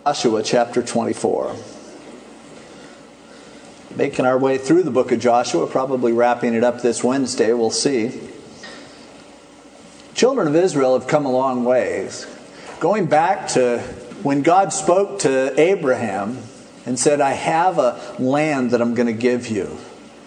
Joshua chapter 24. Making our way through the book of Joshua, probably wrapping it up this Wednesday, we'll see. Children of Israel have come a long ways. Going back to when God spoke to Abraham and said, I have a land that I'm going to give you.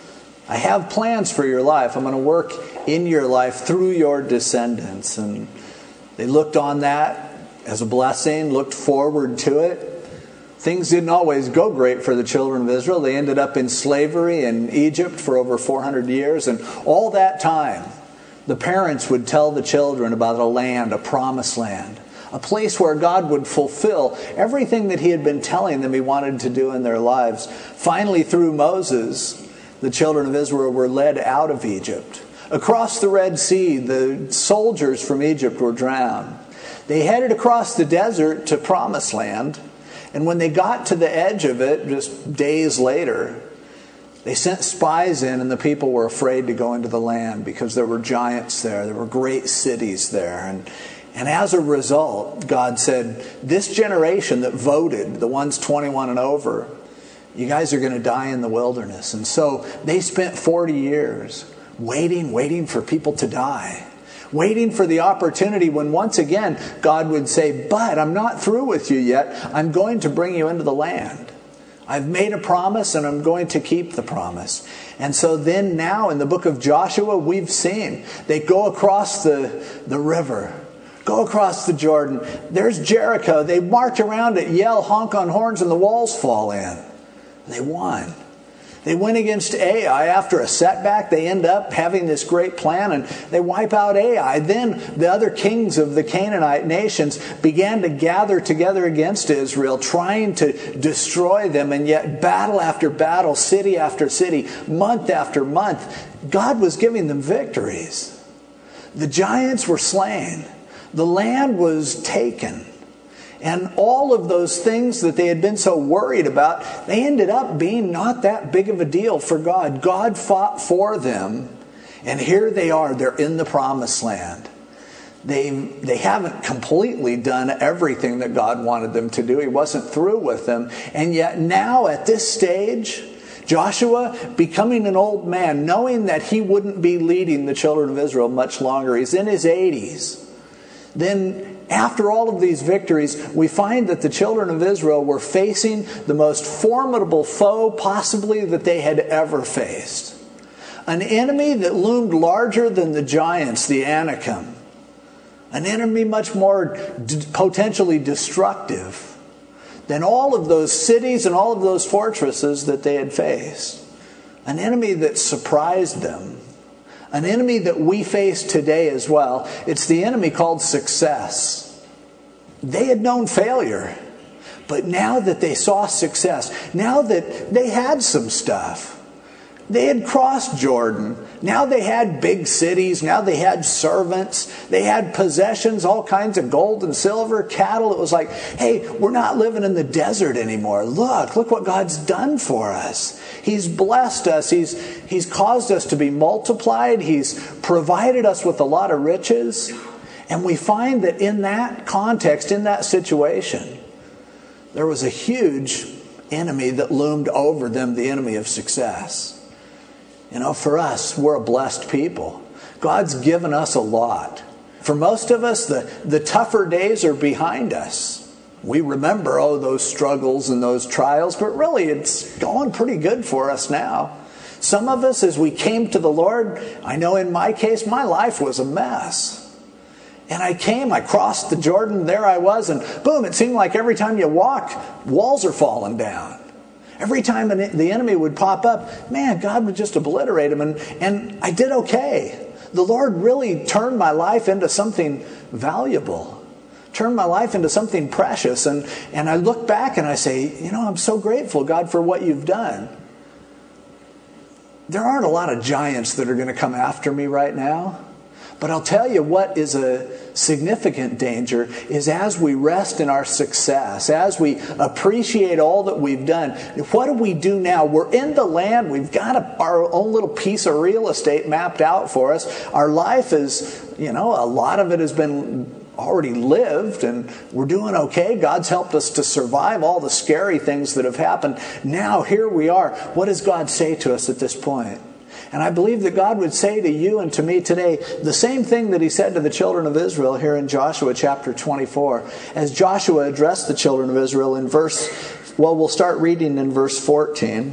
I have plans for your life. I'm going to work in your life through your descendants. And they looked on that as a blessing, looked forward to it. Things didn't always go great for the children of Israel. They ended up in slavery in Egypt for over 400 years. And all that time, the parents would tell the children about a land, a promised land, a place where God would fulfill everything that He had been telling them He wanted to do in their lives. Finally, through Moses, the children of Israel were led out of Egypt. Across the Red Sea, the soldiers from Egypt were drowned. They headed across the desert to Promised Land, and when they got to the edge of it, just days later, they sent spies in, and the people were afraid to go into the land because there were giants there. There were great cities there. And as a result, God said, this generation that voted, the ones 21 and over, you guys are going to die in the wilderness. And so they spent 40 years waiting for people to die. Waiting for the opportunity when once again God would say, but I'm not through with you yet. I'm going to bring you into the land. I've made a promise and I'm going to keep the promise. And so then now in the book of Joshua, we've seen they go across the river, go across the Jordan. There's Jericho. They march around it, yell, honk on horns, and the walls fall in. They won. They went against Ai. After a setback, they end up having this great plan and they wipe out Ai. Then the other kings of the Canaanite nations began to gather together against Israel, trying to destroy them. And yet battle after battle, city after city, month after month, God was giving them victories. The giants were slain. The land was taken. And all of those things that they had been so worried about, they ended up being not that big of a deal for God. God fought for them. And here they are. They're in the promised land. They haven't completely done everything that God wanted them to do. He wasn't through with them. And yet now at this stage, Joshua, becoming an old man, knowing that he wouldn't be leading the children of Israel much longer. He's in his 80s. Then after all of these victories, we find that the children of Israel were facing the most formidable foe possibly that they had ever faced. An enemy that loomed larger than the giants, the Anakim. An enemy much more potentially destructive than all of those cities and all of those fortresses that they had faced. An enemy that surprised them. An enemy that we face today as well. It's the enemy called success. They had known failure. But now that they saw success, now that they had some stuff, they had crossed Jordan. Now they had big cities. Now they had servants. They had possessions, all kinds of gold and silver, cattle. It was like, hey, we're not living in the desert anymore. Look what God's done for us. He's blessed us. He's caused us to be multiplied. He's provided us with a lot of riches. And we find that in that context, in that situation, there was a huge enemy that loomed over them, the enemy of success. You know, for us, we're a blessed people. God's given us a lot. For most of us, the tougher days are behind us. We remember, those struggles and those trials, but really it's going pretty good for us now. Some of us, as we came to the Lord, I know in my case, my life was a mess. And I crossed the Jordan, there I was, and boom, it seemed like every time you walk, walls are falling down. Every time the enemy would pop up, man, God would just obliterate him. And I did okay. The Lord really turned my life into something valuable. Turned my life into something precious. And I look back and I say, I'm so grateful, God, for what you've done. There aren't a lot of giants that are going to come after me right now. But I'll tell you what is a significant danger is as we rest in our success, as we appreciate all that we've done, what do we do now? We're in the land. We've got our own little piece of real estate mapped out for us. Our life is, a lot of it has been already lived and we're doing okay. God's helped us to survive all the scary things that have happened. Now here we are. What does God say to us at this point? And I believe that God would say to you and to me today the same thing that he said to the children of Israel here in Joshua chapter 24. As Joshua addressed the children of Israel in we'll start reading in verse 14.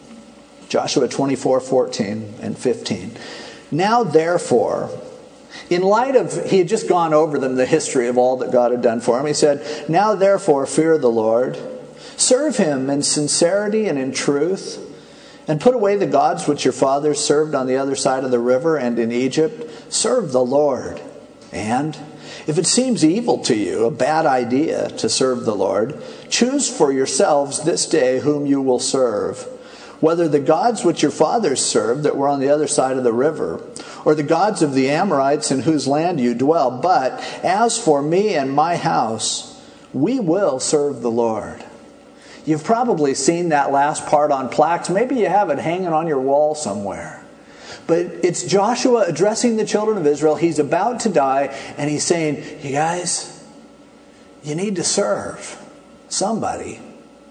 Joshua 24:14 and 15. Now therefore, in light of, he had just gone over them the history of all that God had done for him. He said, now therefore fear the Lord, serve him in sincerity and in truth, and put away the gods which your fathers served on the other side of the river and in Egypt. Serve the Lord. And if it seems evil to you, a bad idea to serve the Lord, choose for yourselves this day whom you will serve, whether the gods which your fathers served that were on the other side of the river, or the gods of the Amorites in whose land you dwell. But as for me and my house, we will serve the Lord. You've probably seen that last part on plaques. Maybe you have it hanging on your wall somewhere. But it's Joshua addressing the children of Israel. He's about to die, and he's saying, you guys, you need to serve somebody.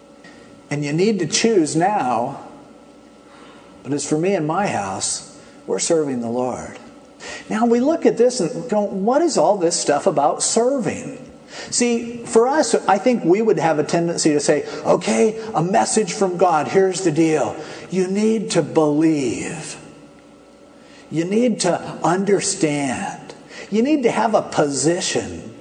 And you need to choose now. But as for me and my house, we're serving the Lord. Now we look at this and go, what is all this stuff about serving? See, for us, I think we would have a tendency to say, okay, a message from God. Here's the deal. You need to believe. You need to understand. You need to have a position,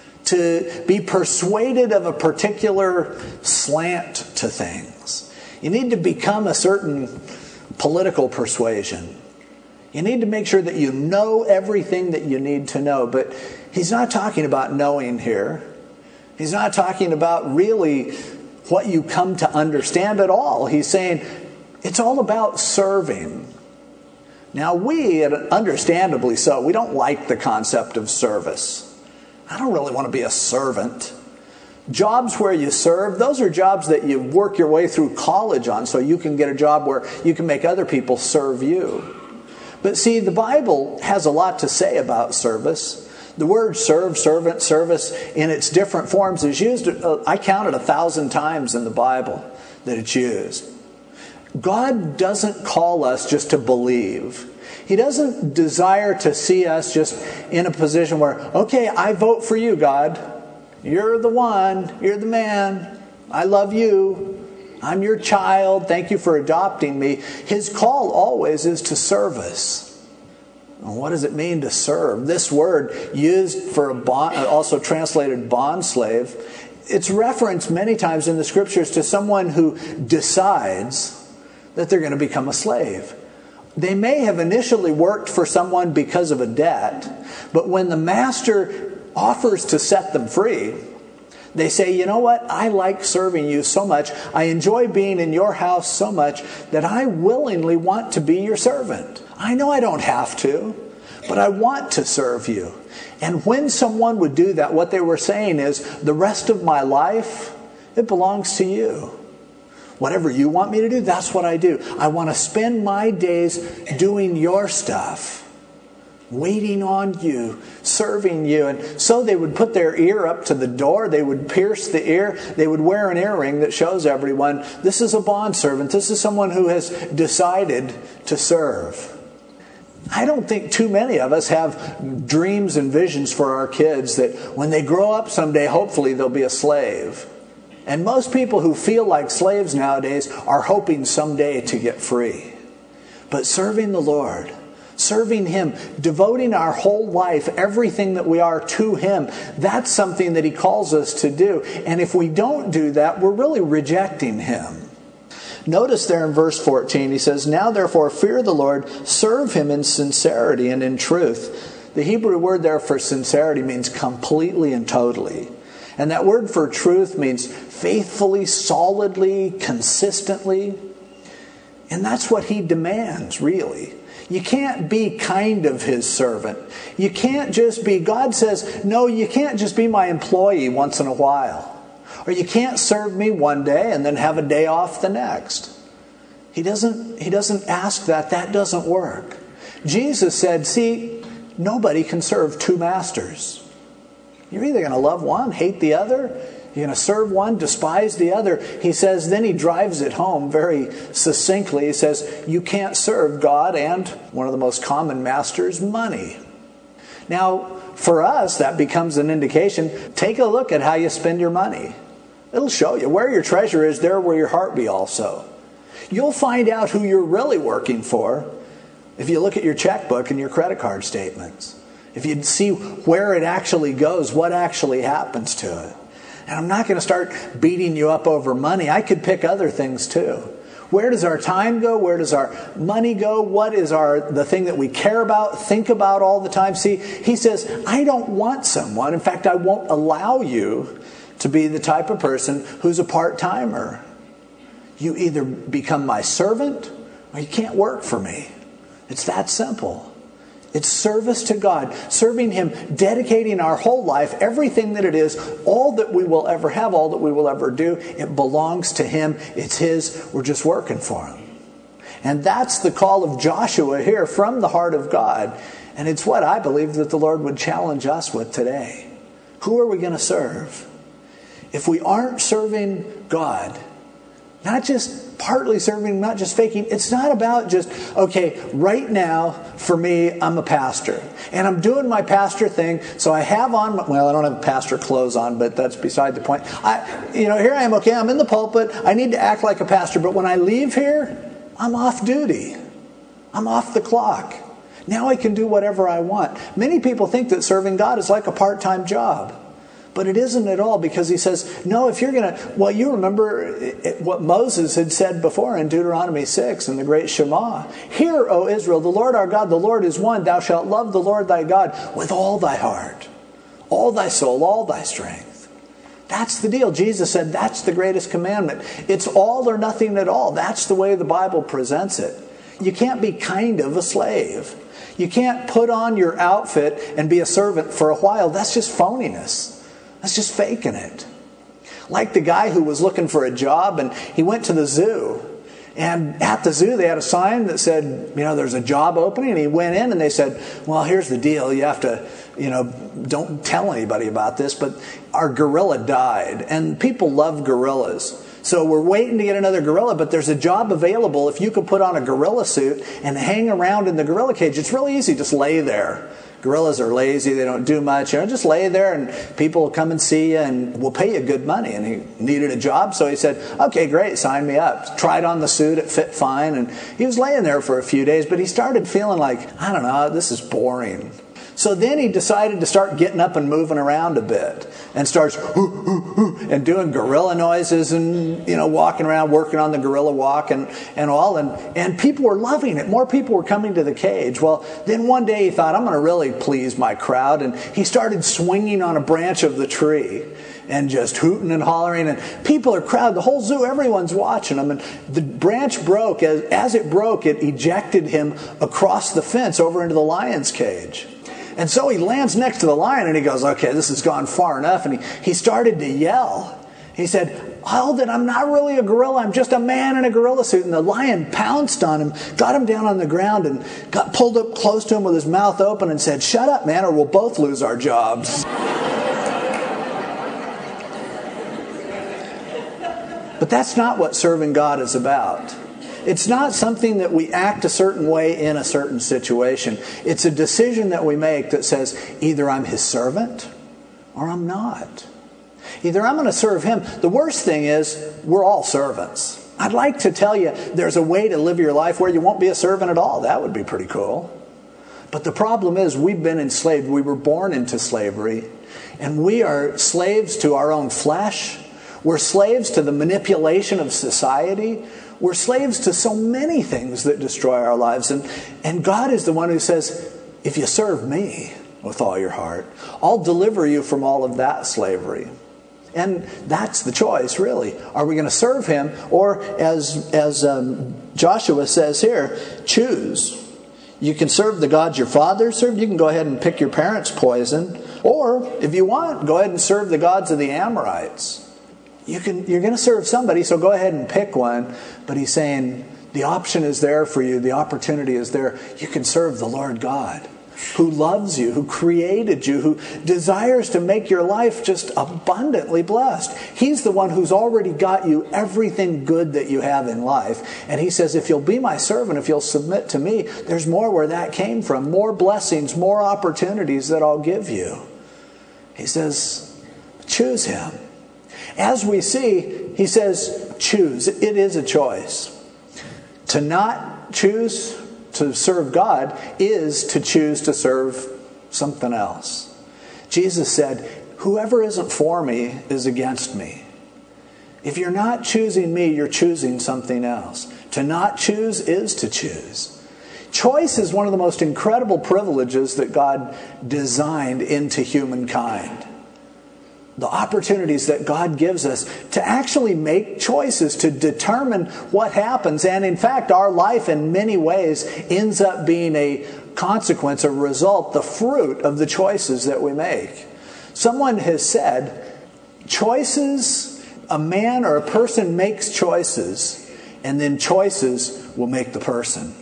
to be persuaded of a particular slant to things. You need to become a certain political persuasion. You need to make sure that you know everything that you need to know. But he's not talking about knowing here. He's not talking about really what you come to understand at all. He's saying it's all about serving. Now we, understandably so, we don't like the concept of service. I don't really want to be a servant. Jobs where you serve, those are jobs that you work your way through college on so you can get a job where you can make other people serve you. But see, the Bible has a lot to say about service. The word serve, servant, service in its different forms is used, I counted 1,000 times in the Bible that it's used. God doesn't call us just to believe. He doesn't desire to see us just in a position where, okay, I vote for you, God. You're the one. You're the man. I love you. I'm your child. Thank you for adopting me. His call always is to service. And what does it mean to serve? This word used for a bond, also translated bond slave, it's referenced many times in the scriptures to someone who decides that they're going to become a slave. They may have initially worked for someone because of a debt, but when the master offers to set them free, they say, you know what? I like serving you so much. I enjoy being in your house so much that I willingly want to be your servant. I know I don't have to, but I want to serve you. And when someone would do that, what they were saying is, the rest of my life, it belongs to you. Whatever you want me to do, that's what I do. I want to spend my days doing your stuff. Waiting on you, serving you. And so they would put their ear up to the door. They would pierce the ear. They would wear an earring that shows everyone, this is a bondservant. This is someone who has decided to serve. I don't think too many of us have dreams and visions for our kids that when they grow up someday, hopefully they'll be a slave. And most people who feel like slaves nowadays are hoping someday to get free. But serving the Lord, serving Him, devoting our whole life, everything that we are to Him, that's something that He calls us to do. And if we don't do that, we're really rejecting Him. Notice there in verse 14, he says, now therefore fear the Lord, serve Him in sincerity and in truth. The Hebrew word there for sincerity means completely and totally. And that word for truth means faithfully, solidly, consistently. And that's what He demands, really. You can't be kind of His servant. You can't just be, God says, no, you can't just be my employee once in a while. Or you can't serve me one day and then have a day off the next. He doesn't ask that. That doesn't work. Jesus said, see, nobody can serve two masters. You're either going to love one, hate the other. You're going to serve one, despise the other. He says, then he drives it home very succinctly. He says, you can't serve God and one of the most common masters, money. Now, for us, that becomes an indication. Take a look at how you spend your money. It'll show you. Where your treasure is, there will your heart be also. You'll find out who you're really working for if you look at your checkbook and your credit card statements. If you see where it actually goes, what actually happens to it. And I'm not going to start beating you up over money. I could pick other things too. Where does our time go? Where does our money go? What is the thing that we care about, think about all the time? See, he says, I don't want someone. In fact, I won't allow you to be the type of person who's a part-timer. You either become my servant or you can't work for me. It's that simple. It's service to God, serving Him, dedicating our whole life, everything that it is, all that we will ever have, all that we will ever do. It belongs to Him. It's His. We're just working for Him. And that's the call of Joshua here from the heart of God. And it's what I believe that the Lord would challenge us with today. Who are we going to serve? If we aren't serving God, not just partly serving, not just faking. It's not about just, okay, right now, for me, I'm a pastor. And I'm doing my pastor thing, so I have on, well, I don't have pastor clothes on, but that's beside the point. Here I am, okay, I'm in the pulpit. I need to act like a pastor. But when I leave here, I'm off duty. I'm off the clock. Now I can do whatever I want. Many people think that serving God is like a part-time job. But it isn't at all, because he says, no, if you're going to, well, you remember what Moses had said before in Deuteronomy 6 in the great Shema. Hear, O Israel, the Lord our God, the Lord is one. Thou shalt love the Lord thy God with all thy heart, all thy soul, all thy strength. That's the deal. Jesus said that's the greatest commandment. It's all or nothing at all. That's the way the Bible presents it. You can't be kind of a slave. You can't put on your outfit and be a servant for a while. That's just phoniness. That's just faking it. Like the guy who was looking for a job and he went to the zoo. And at the zoo they had a sign that said, there's a job opening. And he went in and they said, well, here's the deal. You have to, don't tell anybody about this, but our gorilla died. And people love gorillas. So we're waiting to get another gorilla, but there's a job available if you could put on a gorilla suit and hang around in the gorilla cage. It's really easy. Just lay there. Gorillas are lazy. They don't do much. Just lay there and people will come and see you and we'll pay you good money. And he needed a job, so he said, okay, great, sign me up. Tried on the suit. It fit fine. And he was laying there for a few days, but he started feeling like, I don't know, this is boring. So then he decided to start getting up and moving around a bit and starts and doing gorilla noises and, walking around, working on the gorilla walk and all. And people were loving it. More people were coming to the cage. Well, then one day he thought, I'm going to really please my crowd. And he started swinging on a branch of the tree and just hooting and hollering. And people are crowded. The whole zoo, everyone's watching him. And the branch broke. As it broke, it ejected him across the fence over into the lion's cage. And so he lands next to the lion and he goes, okay, this has gone far enough. And he started to yell. He said, Alden, I'm not really a gorilla. I'm just a man in a gorilla suit. And the lion pounced on him, got him down on the ground and got pulled up close to him with his mouth open and said, shut up, man, or we'll both lose our jobs. But that's not what serving God is about. It's not something that we act a certain way in a certain situation. It's a decision that we make that says, either I'm His servant or I'm not. Either I'm going to serve Him. The worst thing is, we're all servants. I'd like to tell you there's a way to live your life where you won't be a servant at all. That would be pretty cool. But the problem is, we've been enslaved. We were born into slavery. And we are slaves to our own flesh. We're slaves to the manipulation of society. We're slaves to so many things that destroy our lives. And God is the one who says, if you serve me with all your heart, I'll deliver you from all of that slavery. And that's the choice, really. Are we going to serve Him? Or as Joshua says here, choose. You can serve the gods your father served. You can go ahead and pick your parents' poison. Or, if you want, go ahead and serve the gods of the Amorites. You're going to serve somebody, so go ahead and pick one. But he's saying the option is there for you. The opportunity is there. You can serve the Lord God. who loves you, who created you, who desires to make your life just abundantly blessed. He's the one who's already got you everything good that you have in life. And he says, if you'll be my servant, if you'll submit to me, there's more where that came from, more blessings, more opportunities that I'll give you. He says, choose him. As we see, he says, choose. It is a choice. To not choose to serve God is to choose to serve something else. Jesus said, whoever isn't for me is against me. If you're not choosing me, you're choosing something else. To not choose is to choose. Choice is one of the most incredible privileges that God designed into humankind. The opportunities that God gives us to actually make choices, to determine what happens. And in fact, our life in many ways ends up being a consequence, a result, the fruit of the choices that we make. Someone has said, choices, a man or a person makes choices, and then choices will make the person.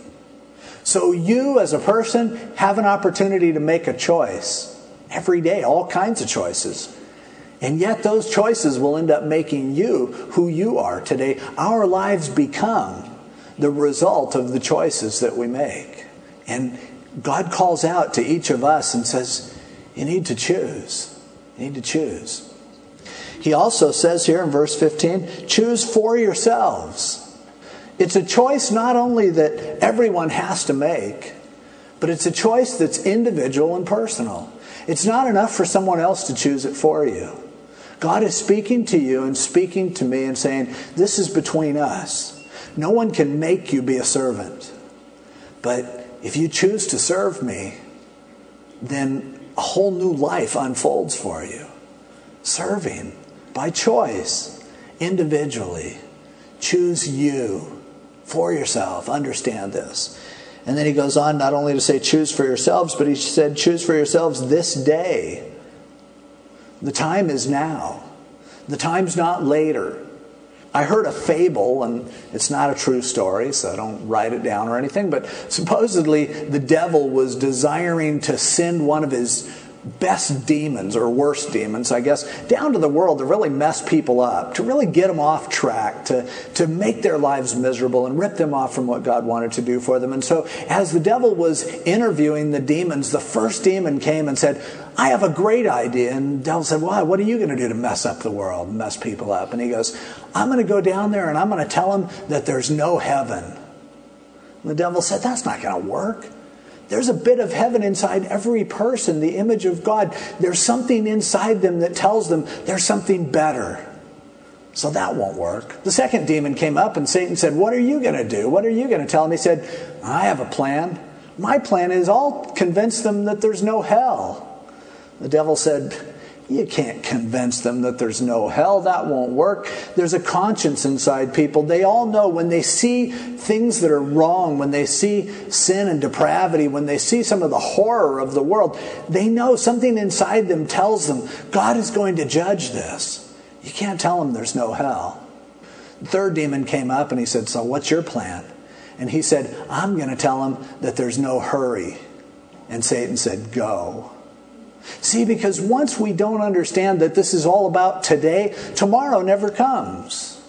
So you as a person have an opportunity to make a choice every day, all kinds of choices. And yet those choices will end up making you who you are today. Our lives become the result of the choices that we make. And God calls out to each of us and says, you need to choose. You need to choose. He also says here in verse 15, choose for yourselves. It's a choice not only that everyone has to make, but it's a choice that's individual and personal. It's not enough for someone else to choose it for you. God is speaking to you and speaking to me and saying, this is between us. No one can make you be a servant. But if you choose to serve me, then a whole new life unfolds for you. Serving by choice, individually. Choose you for yourself. Understand this. And then he goes on not only to say choose for yourselves, but he said choose for yourselves this day. The time is now. The time's not later. I heard a fable, and it's not a true story, so I don't write it down or anything, but supposedly the devil was desiring to send one of his best demons, or worst demons, I guess, down to the world to really mess people up, to really get them off track, to make their lives miserable and rip them off from what God wanted to do for them. And so as the devil was interviewing the demons, the first demon came and said, I have a great idea. And the devil said, why? What are you going to do to mess up the world and mess people up? And he goes, I'm going to go down there and I'm going to tell them that there's no heaven. And the devil said, that's not going to work. There's a bit of heaven inside every person, the image of God. There's something inside them that tells them there's something better. So that won't work. The second demon came up and Satan said, what are you going to do? What are you going to tell him? He said, I have a plan. My plan is I'll convince them that there's no hell. The devil said, you can't convince them that there's no hell. That won't work. There's a conscience inside people. They all know when they see things that are wrong, when they see sin and depravity, when they see some of the horror of the world, they know something inside them tells them God is going to judge this. You can't tell them there's no hell. The third demon came up and he said, so what's your plan? And he said, I'm going to tell them that there's no hurry. And Satan said, go. See, because once we don't understand that this is all about today, tomorrow never comes.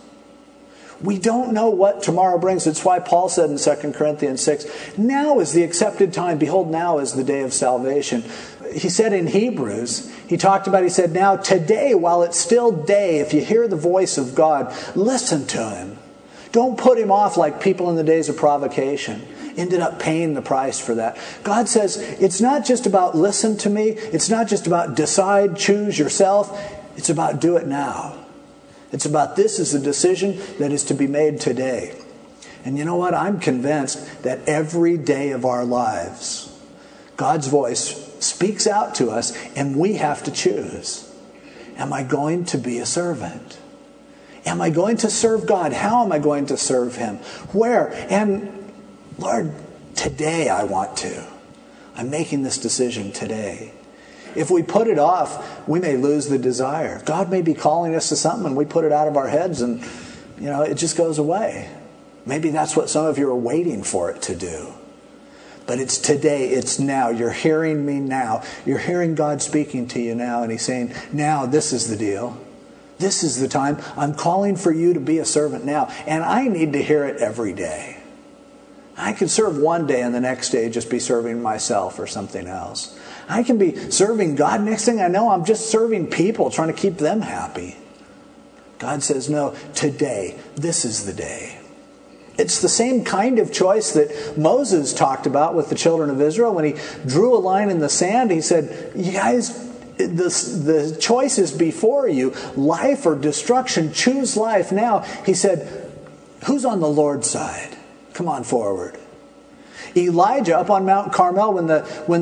We don't know what tomorrow brings. It's why Paul said in 2 Corinthians 6, now is the accepted time. Behold, now is the day of salvation. He said in Hebrews, he said, now today, while it's still day, if you hear the voice of God, listen to him. Don't put him off like people in the days of provocation ended up paying the price for that. God says, it's not just about listen to me. It's not just about decide, choose yourself. It's about do it now. It's about this is a decision that is to be made today. And you know what? I'm convinced that every day of our lives, God's voice speaks out to us and we have to choose. Am I going to be a servant? Am I going to serve God? How am I going to serve him? Where? And Lord, today I want to. I'm making this decision today. If we put it off, we may lose the desire. God may be calling us to something and we put it out of our heads and, it just goes away. Maybe that's what some of you are waiting for it to do. But it's today, it's now. You're hearing me now. You're hearing God speaking to you now, and he's saying, now this is the deal. This is the time. I'm calling for you to be a servant now. And I need to hear it every day. I can serve one day and the next day just be serving myself or something else. I can be serving God. Next thing I know, I'm just serving people, trying to keep them happy. God says, no, today, this is the day. It's the same kind of choice that Moses talked about with the children of Israel. When he drew a line in the sand, he said, you guys, the choice is before you, life or destruction. Choose life now. He said, who's on the Lord's side? Come on forward. Elijah up on Mount Carmel, when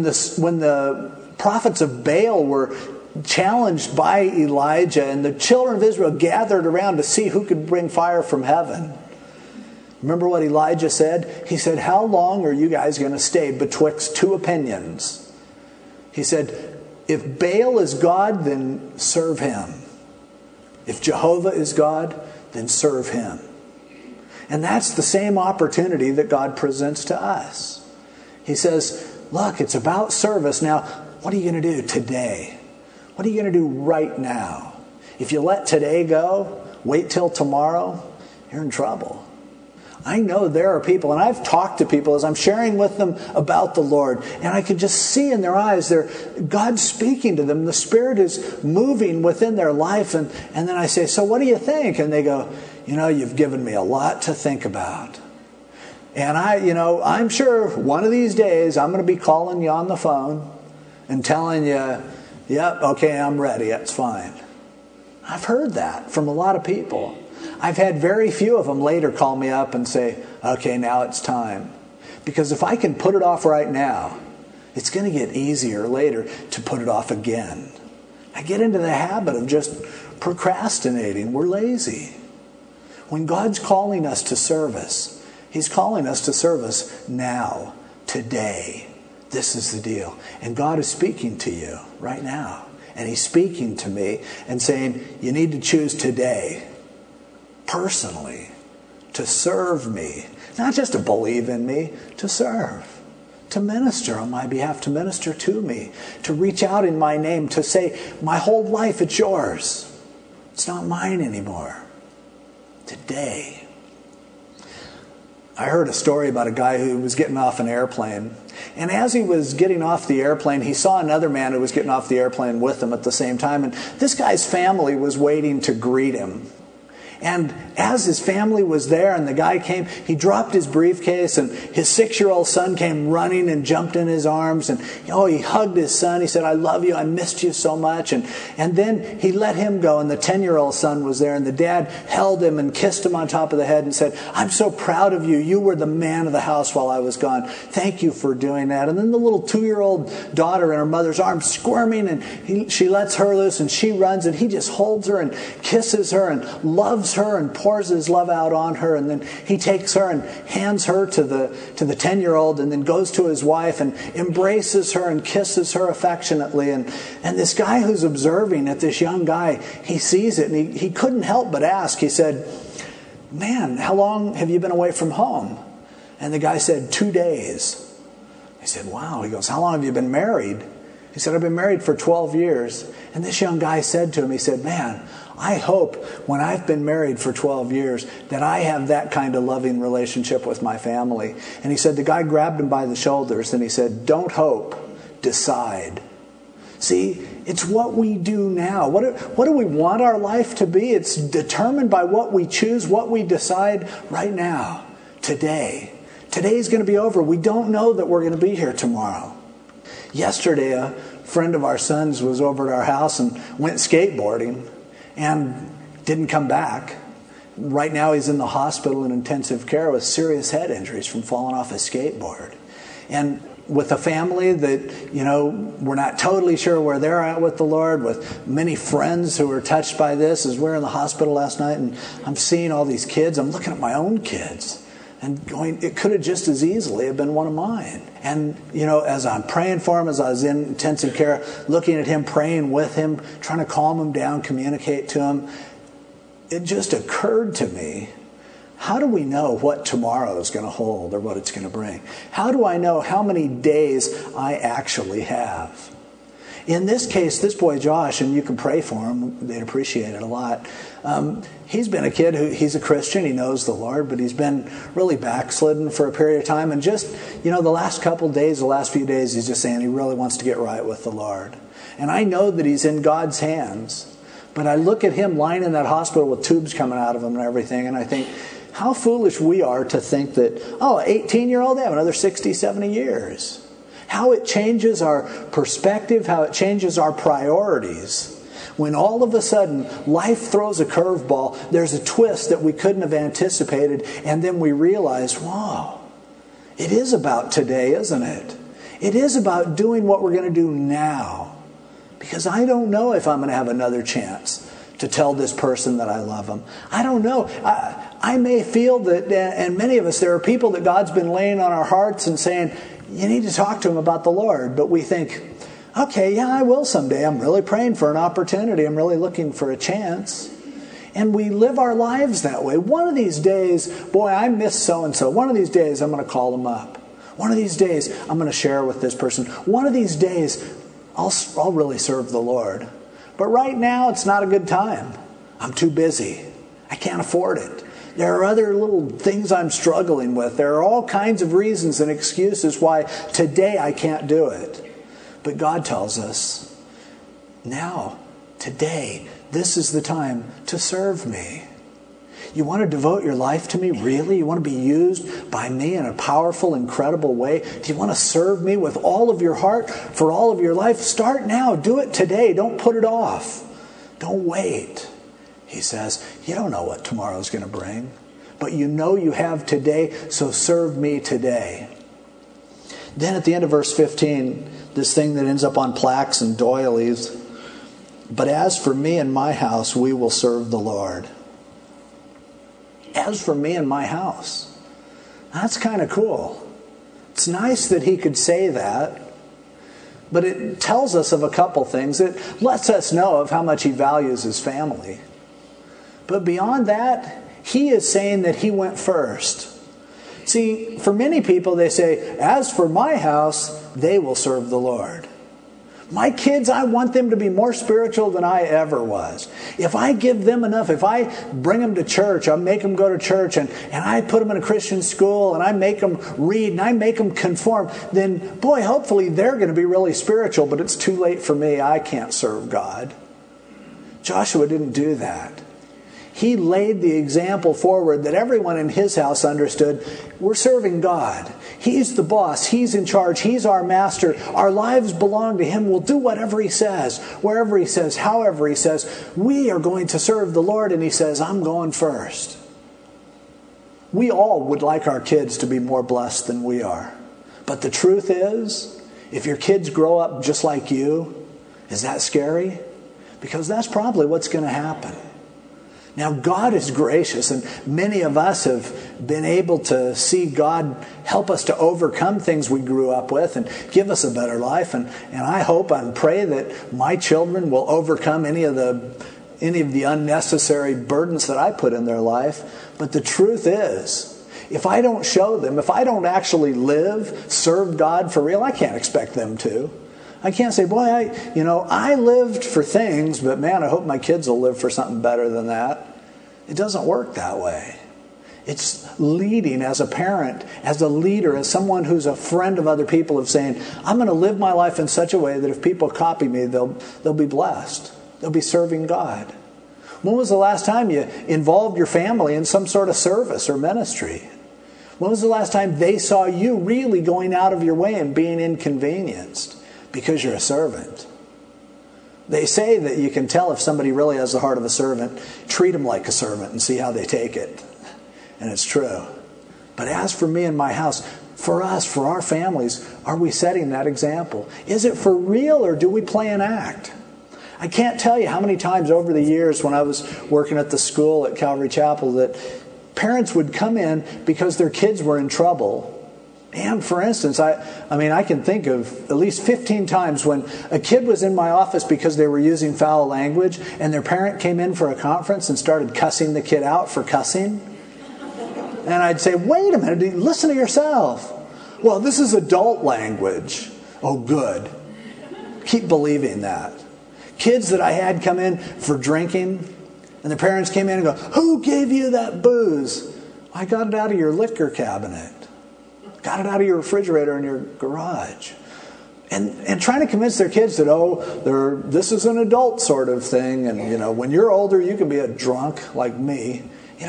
the prophets of Baal were challenged by Elijah, and the children of Israel gathered around to see who could bring fire from heaven. Remember what Elijah said? He said, how long are you guys going to stay betwixt two opinions? He said, if Baal is God, then serve him. If Jehovah is God, then serve him. And that's the same opportunity that God presents to us. He says, look, it's about service. Now, what are you going to do today? What are you going to do right now? If you let today go, wait till tomorrow, you're in trouble. I know there are people, and I've talked to people as I'm sharing with them about the Lord, and I can just see in their eyes, God's speaking to them. The Spirit is moving within their life, and then I say, so what do you think? And they go, you've given me a lot to think about. And I'm sure one of these days I'm going to be calling you on the phone and telling you, yep, okay, I'm ready, it's fine. I've heard that from a lot of people. I've had very few of them later call me up and say, okay, now it's time. Because if I can put it off right now, it's going to get easier later to put it off again. I get into the habit of just procrastinating. We're lazy. When God's calling us to service, He's calling us to service now, today. This is the deal. And God is speaking to you right now. And He's speaking to me and saying, you need to choose today, personally, to serve me. Not just to believe in me, to serve. To minister on my behalf, to minister to me. To reach out in my name, to say, my whole life, it's yours. It's not mine anymore. Today. I heard a story about a guy who was getting off an airplane. And as he was getting off the airplane, he saw another man who was getting off the airplane with him at the same time. And this guy's family was waiting to greet him. And as his family was there and the guy came, he dropped his briefcase, and his 6-year-old son came running and jumped in his arms. And he hugged his son. He said, I love you. I missed you so much. And then he let him go. And the 10-year-old son was there. And the dad held him and kissed him on top of the head and said, I'm so proud of you. You were the man of the house while I was gone. Thank you for doing that. And then the little 2-year-old daughter in her mother's arms squirming. And she lets her loose and she runs. And he just holds her and kisses her and loves her and pours his love out on her. And then he takes her and hands her to the 10-year-old, and then goes to his wife and embraces her and kisses her affectionately. And this guy who's observing at this young guy, he sees it, and he couldn't help but ask. He said, man, how long have you been away from home? And the guy said, 2 days. He said, wow. He goes, how long have you been married? He said, I've been married for 12 years. And this young guy said to him, he said, man, I hope when I've been married for 12 years that I have that kind of loving relationship with my family. And he said, the guy grabbed him by the shoulders and he said, don't hope, decide. See, it's what we do now. What do we want our life to be? It's determined by what we choose, what we decide right now, today. Today's going to be over. We don't know that we're going to be here tomorrow. Yesterday, a friend of our son's was over at our house and went skateboarding and didn't come back. Right now he's in the hospital in intensive care with serious head injuries from falling off his skateboard. And with a family that, we're not totally sure where they're at with the Lord, with many friends who are touched by this. As we were in the hospital last night and I'm seeing all these kids, I'm looking at my own kids and going, it could have just as easily have been one of mine. And, as I'm praying for him, as I was in intensive care, looking at him, praying with him, trying to calm him down, communicate to him, it just occurred to me how do we know what tomorrow is going to hold or what it's going to bring? How do I know how many days I actually have? In this case, this boy Josh, and you can pray for him, they'd appreciate it a lot. He's been a kid he's a Christian, he knows the Lord, but he's been really backslidden for a period of time. And just, the last couple days, the last few days, he's just saying he really wants to get right with the Lord. And I know that he's in God's hands. But I look at him lying in that hospital with tubes coming out of him and everything, and I think, how foolish we are to think that, an 18-year-old, they have another 60, 70 years. How it changes our perspective, how it changes our priorities. When all of a sudden life throws a curveball, there's a twist that we couldn't have anticipated, and then we realize, wow, it is about today, isn't it? It is about doing what we're going to do now. Because I don't know if I'm going to have another chance to tell this person that I love them. I don't know. I may feel that, and many of us, there are people that God's been laying on our hearts and saying, you need to talk to them about the Lord. But we think, okay, yeah, I will someday. I'm really praying for an opportunity. I'm really looking for a chance. And we live our lives that way. One of these days, boy, I miss so-and-so. One of these days, I'm going to call them up. One of these days, I'm going to share with this person. One of these days, I'll really serve the Lord. But right now, it's not a good time. I'm too busy. I can't afford it. There are other little things I'm struggling with. There are all kinds of reasons and excuses why today I can't do it. But God tells us, now, today, this is the time to serve me. You want to devote your life to me? Really? You want to be used by me in a powerful, incredible way? Do you want to serve me with all of your heart for all of your life? Start now. Do it today. Don't put it off. Don't wait. He says, you don't know what tomorrow's going to bring, but you know you have today, so serve me today. Then at the end of verse 15, this thing that ends up on plaques and doilies, but as for me and my house, we will serve the Lord. As for me and my house. That's kind of cool. It's nice that he could say that, but it tells us of a couple things. It lets us know of how much he values his family. But beyond that, he is saying that he went first. See, for many people, they say, as for my house, they will serve the Lord. My kids, I want them to be more spiritual than I ever was. If I give them enough, if I bring them to church, I make them go to church, and I put them in a Christian school, and I make them read, and I make them conform, then, boy, hopefully they're going to be really spiritual, but it's too late for me. I can't serve God. Joshua didn't do that. He laid the example forward that everyone in his house understood. We're serving God. He's the boss. He's in charge. He's our master. Our lives belong to him. We'll do whatever he says, wherever he says, however he says. We are going to serve the Lord, and he says, I'm going first. We all would like our kids to be more blessed than we are. But the truth is, if your kids grow up just like you, is that scary? Because that's probably what's going to happen. Now, God is gracious, and many of us have been able to see God help us to overcome things we grew up with and give us a better life. And I hope and pray that my children will overcome any of the unnecessary burdens that I put in their life. But the truth is, if I don't show them, if I don't actually serve God for real, I can't expect them to. I can't say, boy, I lived for things, but man, I hope my kids will live for something better than that. It doesn't work that way. It's leading as a parent, as a leader, as someone who's a friend of other people, of saying, I'm going to live my life in such a way that if people copy me, they'll be blessed. They'll be serving God. When was the last time you involved your family in some sort of service or ministry? When was the last time they saw you really going out of your way and being inconvenienced because you're a servant? They say that you can tell if somebody really has the heart of a servant. Treat them like a servant and see how they take it. And it's true. But as for me and my house, for us, for our families, are we setting that example? Is it for real, or do we play an act? I can't tell you how many times over the years when I was working at the school at Calvary Chapel that parents would come in because their kids were in trouble. And for instance, I can think of at least 15 times when a kid was in my office because they were using foul language, and their parent came in for a conference and started cussing the kid out for cussing. And I'd say, wait a minute, listen to yourself. Well, this is adult language. Oh, good. Keep believing that. Kids that I had come in for drinking, and the parents came in and go, who gave you that booze? I got it out of your liquor cabinet. Got it out of your refrigerator in your garage. And trying to convince their kids that, this is an adult sort of thing. And, when you're older, you can be a drunk like me.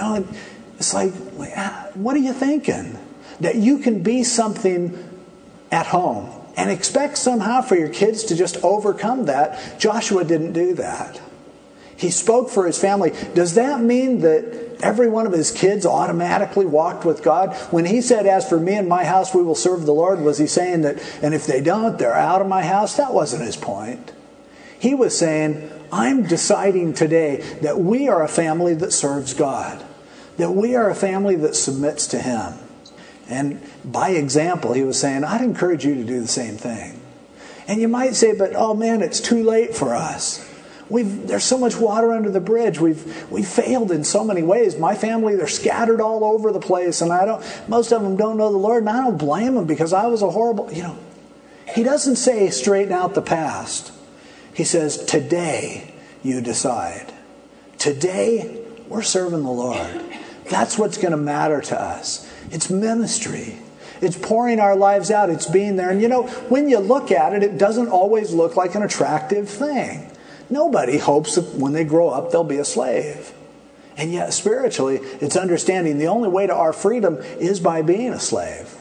It's like, what are you thinking? That you can be something at home and expect somehow for your kids to just overcome that. Joshua didn't do that. He spoke for his family. Does that mean that every one of his kids automatically walked with God? When he said, as for me and my house, we will serve the Lord, was he saying that, and if they don't, they're out of my house? That wasn't his point. He was saying, I'm deciding today that we are a family that serves God, that we are a family that submits to Him. And by example, he was saying, I'd encourage you to do the same thing. And you might say, but oh man, it's too late for us. There's so much water under the bridge. We've failed in so many ways. My family, they're scattered all over the place, and most of them don't know the Lord, and I don't blame them because I was a horrible. He doesn't say straighten out the past. He says today you decide. Today we're serving the Lord. That's what's going to matter to us. It's ministry. It's pouring our lives out. It's being there. And when you look at it, it doesn't always look like an attractive thing. Nobody hopes that when they grow up, they'll be a slave. And yet, spiritually, it's understanding the only way to our freedom is by being a slave.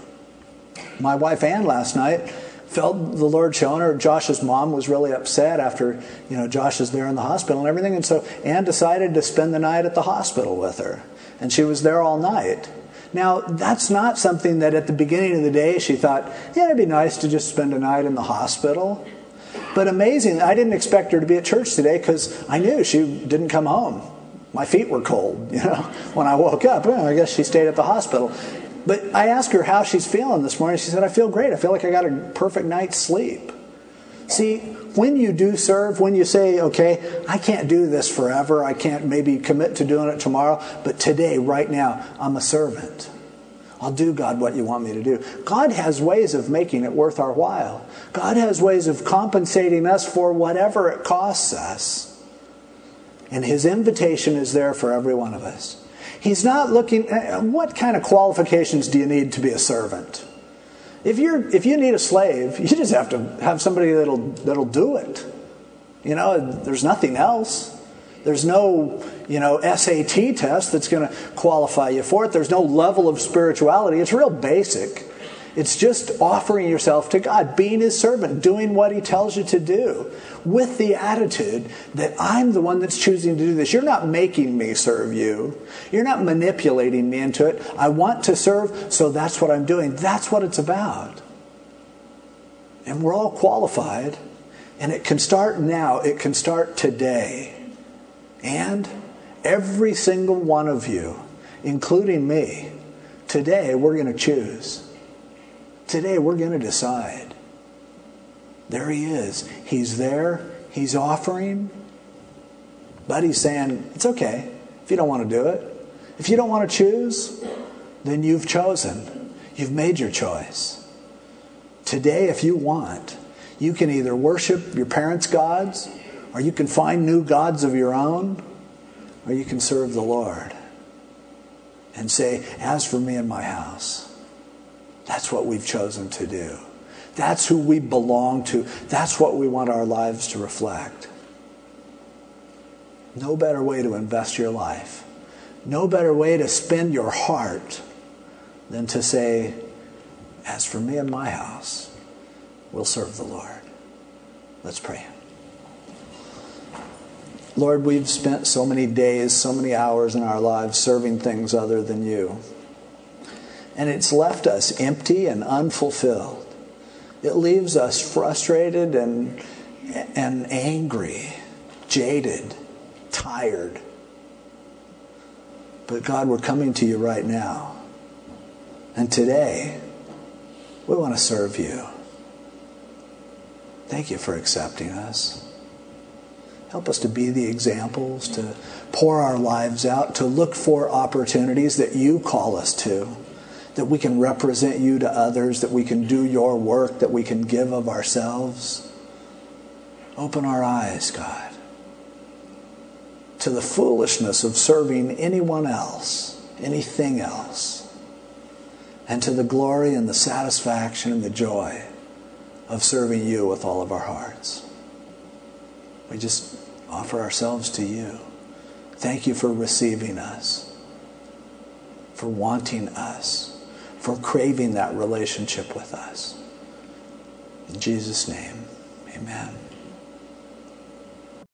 My wife, Ann, last night felt the Lord showing her. Josh's mom was really upset after, Josh is there in the hospital and everything. And so Ann decided to spend the night at the hospital with her. And she was there all night. Now, that's not something that at the beginning of the day she thought, it'd be nice to just spend a night in the hospital. But amazing, I didn't expect her to be at church today because I knew she didn't come home. My feet were cold, when I woke up. Well, I guess she stayed at the hospital. But I asked her how she's feeling this morning. She said, I feel great. I feel like I got a perfect night's sleep. See, when you do serve, when you say, okay, I can't do this forever. I can't maybe commit to doing it tomorrow. But today, right now, I'm a servant. I'll do, God, what you want me to do. God has ways of making it worth our while. God has ways of compensating us for whatever it costs us. And His invitation is there for every one of us. He's not looking, what kind of qualifications do you need to be a servant? If you need a slave, you just have to have somebody that'll do it. There's nothing else. There's no, SAT test that's going to qualify you for it. There's no level of spirituality. It's real basic. It's just offering yourself to God, being His servant, doing what He tells you to do, with the attitude that I'm the one that's choosing to do this. You're not making me serve you. You're not manipulating me into it. I want to serve, so that's what I'm doing. That's what it's about. And we're all qualified, and it can start now. It can start today. And every single one of you, including me, today we're going to choose. Today we're going to decide. There He is. He's there. He's offering. But He's saying, it's okay if you don't want to do it. If you don't want to choose, then you've chosen. You've made your choice. Today, if you want, you can either worship your parents' gods, or you can find new gods of your own, or you can serve the Lord and say, as for me and my house, that's what we've chosen to do. That's who we belong to. That's what we want our lives to reflect. No better way to invest your life. No better way to spend your heart than to say, as for me and my house, we'll serve the Lord. Let's pray. Lord, we've spent so many days, so many hours in our lives serving things other than you. And it's left us empty and unfulfilled. It leaves us frustrated and angry, jaded, tired. But God, we're coming to you right now. And today, we want to serve you. Thank you for accepting us. Help us to be the examples, to pour our lives out, to look for opportunities that you call us to, that we can represent you to others, that we can do your work, that we can give of ourselves. Open our eyes, God, to the foolishness of serving anyone else, anything else, and to the glory and the satisfaction and the joy of serving you with all of our hearts. We just offer ourselves to you. Thank you for receiving us, for wanting us, for craving that relationship with us. In Jesus' name, amen.